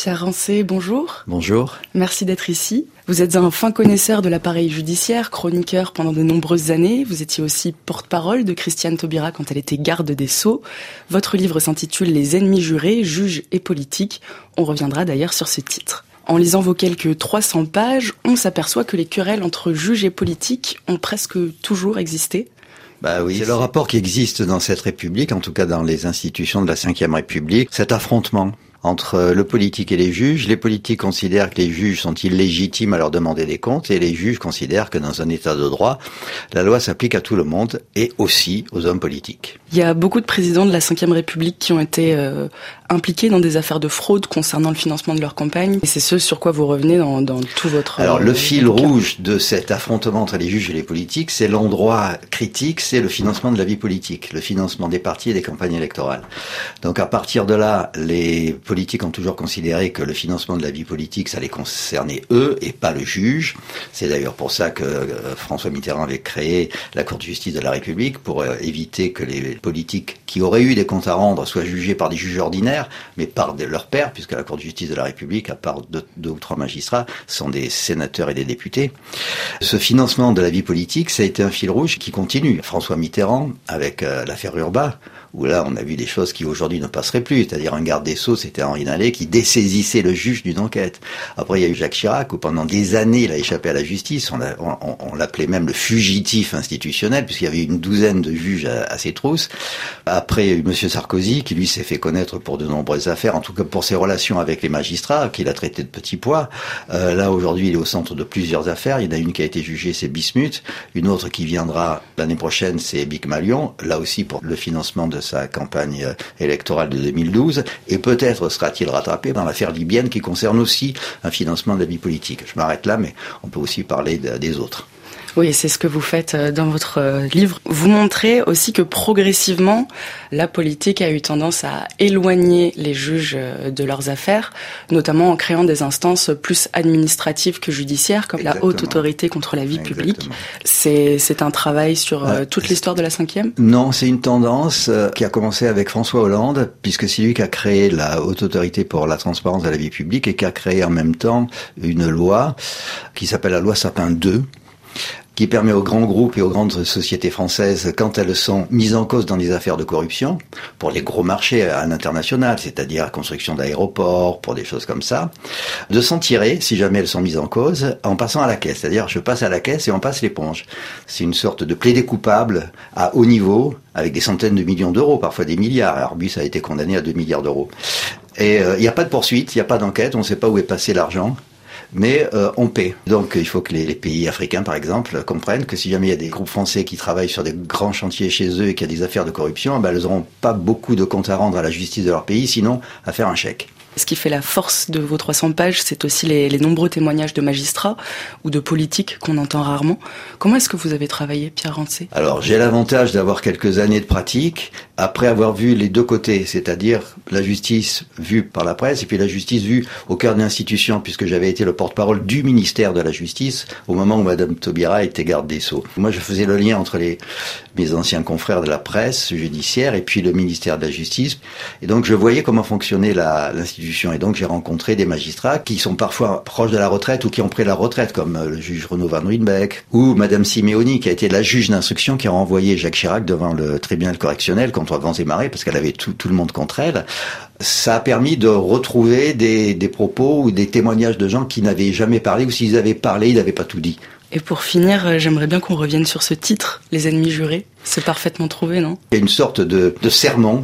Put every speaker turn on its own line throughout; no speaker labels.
Pierre Rancé, bonjour.
Bonjour.
Merci d'être ici. Vous êtes un fin connaisseur de l'appareil judiciaire, chroniqueur pendant de nombreuses années. Vous étiez aussi porte-parole de Christiane Taubira quand elle était garde des Sceaux. Votre livre s'intitule « Les ennemis jurés, juges et politiques ». On reviendra d'ailleurs sur ce titre. En lisant vos quelques 300 pages, on s'aperçoit que les querelles entre juges et politiques ont presque toujours existé.
Bah oui, c'est le rapport qui existe dans cette République, en tout cas dans les institutions de la Ve République, cet affrontement entre le politique et les juges. Les politiques considèrent que les juges sont illégitimes à leur demander des comptes et les juges considèrent que dans un état de droit, la loi s'applique à tout le monde et aussi aux hommes politiques.
Il y a beaucoup de présidents de la Ve République qui ont été impliqués dans des affaires de fraude concernant le financement de leur campagne. Et c'est ce sur quoi vous revenez dans tout votre...
Alors le fil rouge de cet affrontement entre les juges et les politiques, c'est l'endroit critique, c'est le financement de la vie politique, le financement des partis et des campagnes électorales. Donc à partir de là, les politiques ont toujours considéré que le financement de la vie politique, ça les concernait eux et pas le juge. C'est d'ailleurs pour ça que François Mitterrand avait créé la Cour de justice de la République pour éviter que les politiques qui auraient eu des comptes à rendre soient jugés par des juges ordinaires, mais par leurs pairs, puisque la Cour de justice de la République, à part deux ou trois magistrats, sont des sénateurs et des députés. Ce financement de la vie politique, ça a été un fil rouge qui continue. François Mitterrand, avec l'affaire Urbain, où là on a vu des choses qui aujourd'hui ne passeraient plus, c'est-à-dire un garde des Sceaux, c'était Henri Nallet, qui dessaisissait le juge d'une enquête. Après il y a eu Jacques Chirac, où pendant des années il a échappé à la justice, on l'appelait même le fugitif institutionnel, puisqu'il y avait une douzaine de juges à ses trousses. Après il y a eu Monsieur Sarkozy, qui lui s'est fait connaître pour de nombreuses affaires, en tout cas pour ses relations avec les magistrats, qu'il a traité de petits pois. Là aujourd'hui il est au centre de plusieurs affaires, il y en a une qui a été jugée, c'est Bismuth, une autre qui viendra l'année prochaine, c'est Bic Malion, là aussi pour le financement de sa campagne électorale de 2012, et peut-être sera-t-il rattrapé dans l'affaire libyenne qui concerne aussi un financement de la vie politique. Je m'arrête là, mais on peut aussi parler des autres.
Oui, c'est ce que vous faites dans votre livre. Vous montrez aussi que progressivement, la politique a eu tendance à éloigner les juges de leurs affaires, notamment en créant des instances plus administratives que judiciaires, comme la Haute Autorité contre la vie publique. C'est un travail sur toute l'histoire de la Ve ?
Non, c'est une tendance qui a commencé avec François Hollande, puisque c'est lui qui a créé la Haute Autorité pour la transparence de la vie publique et qui a créé en même temps une loi qui s'appelle la loi Sapin II, qui permet aux grands groupes et aux grandes sociétés françaises, quand elles sont mises en cause dans des affaires de corruption, pour les gros marchés à l'international, c'est-à-dire la construction d'aéroports, pour des choses comme ça, de s'en tirer, si jamais elles sont mises en cause, en passant à la caisse. C'est-à-dire, je passe à la caisse et on passe l'éponge. C'est une sorte de plaidé coupable à haut niveau, avec des centaines de millions d'euros, parfois des milliards. Airbus a été condamné à 2 milliards d'euros. Et il n'y a pas de poursuite, il n'y a pas d'enquête, on ne sait pas où est passé l'argent. Mais on paie. Donc il faut que les pays africains, par exemple, comprennent que si jamais il y a des groupes français qui travaillent sur des grands chantiers chez eux et qu'il y a des affaires de corruption, ben, elles n'auront pas beaucoup de comptes à rendre à la justice de leur pays, sinon à faire un chèque.
Ce qui fait la force de vos 300 pages, c'est aussi les nombreux témoignages de magistrats ou de politiques qu'on entend rarement. Comment est-ce que vous avez travaillé, Pierre Rancé ?
Alors, j'ai l'avantage d'avoir quelques années de pratique, après avoir vu les deux côtés, c'est-à-dire la justice vue par la presse et puis la justice vue au cœur de l'institution, puisque j'avais été le porte-parole du ministère de la Justice au moment où Madame Taubira était garde des Sceaux. Moi, je faisais le lien entre mes anciens confrères de la presse judiciaire et puis le ministère de la Justice. Et donc, je voyais comment fonctionnait l'institution. Et donc j'ai rencontré des magistrats qui sont parfois proches de la retraite ou qui ont pris la retraite, comme le juge Renaud Van Ruynbeck ou Madame Simeoni, qui a été la juge d'instruction qui a renvoyé Jacques Chirac devant le tribunal correctionnel contre vents et marées parce qu'elle avait tout le monde contre elle. Ça a permis de retrouver des propos ou des témoignages de gens qui n'avaient jamais parlé ou s'ils avaient parlé, ils n'avaient pas tout dit.
Et pour finir, j'aimerais bien qu'on revienne sur ce titre, Les ennemis jurés. C'est parfaitement trouvé, non ?
Il y a une sorte de sermon.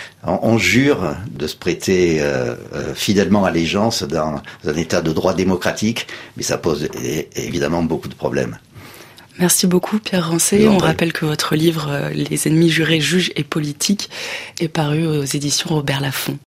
On jure de se prêter fidèlement allégeance dans un état de droit démocratique, mais ça pose évidemment beaucoup de problèmes.
Merci beaucoup, Pierre Rancé. On rappelle que votre livre « Les ennemis jurés, juges et politiques » est paru aux éditions Robert Laffont.